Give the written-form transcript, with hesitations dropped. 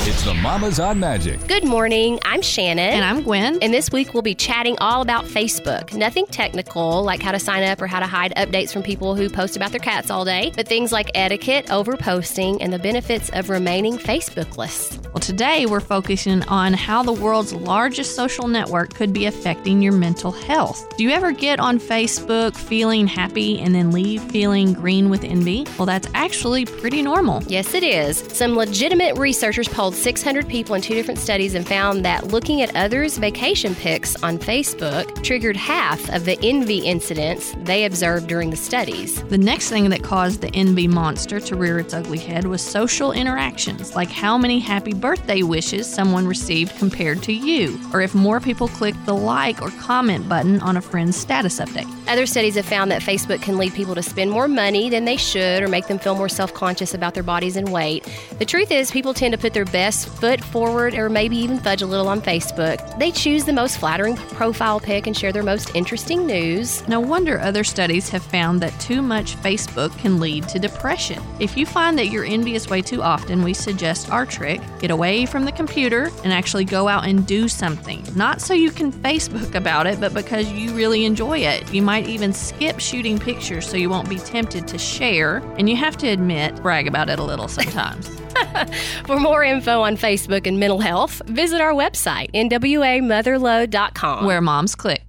It's the Mamas on Magic. Good morning. I'm Shannon. And I'm Gwen. And this week we'll be chatting all about Facebook. Nothing technical, like how to sign up or how to hide updates from people who post about their cats all day, but things like etiquette, overposting, and the benefits of remaining Facebookless. Well, today we're focusing on how the world's largest social network could be affecting your mental health. Do you ever get on Facebook feeling happy and then leave feeling green with envy? Well, that's actually pretty normal. Yes, it is. Some legitimate researchers polled 600 people in 2 different studies and found that looking at others' vacation pics on Facebook triggered half of the envy incidents they observed during the studies. The next thing that caused the envy monster to rear its ugly head was social interactions, like how many happy birthday wishes someone received compared to you, or if more people clicked the like or comment button on a friend's status update. Other studies have found that Facebook can lead people to spend more money than they should or make them feel more self-conscious about their bodies and weight. The truth is, people tend to put their best foot forward or maybe even fudge a little on Facebook. They choose the most flattering profile pic and share their most interesting news. No wonder other studies have found that too much Facebook can lead to depression. If you find that you're envious way too often, we suggest our trick: get away from the computer and actually go out and do something. Not so you can Facebook about it, but because you really enjoy it. You might even skip shooting pictures so you won't be tempted to share, and you have to admit, brag about it a little sometimes. For more info on Facebook and mental health, visit our website, nwamotherload.com. Where moms click.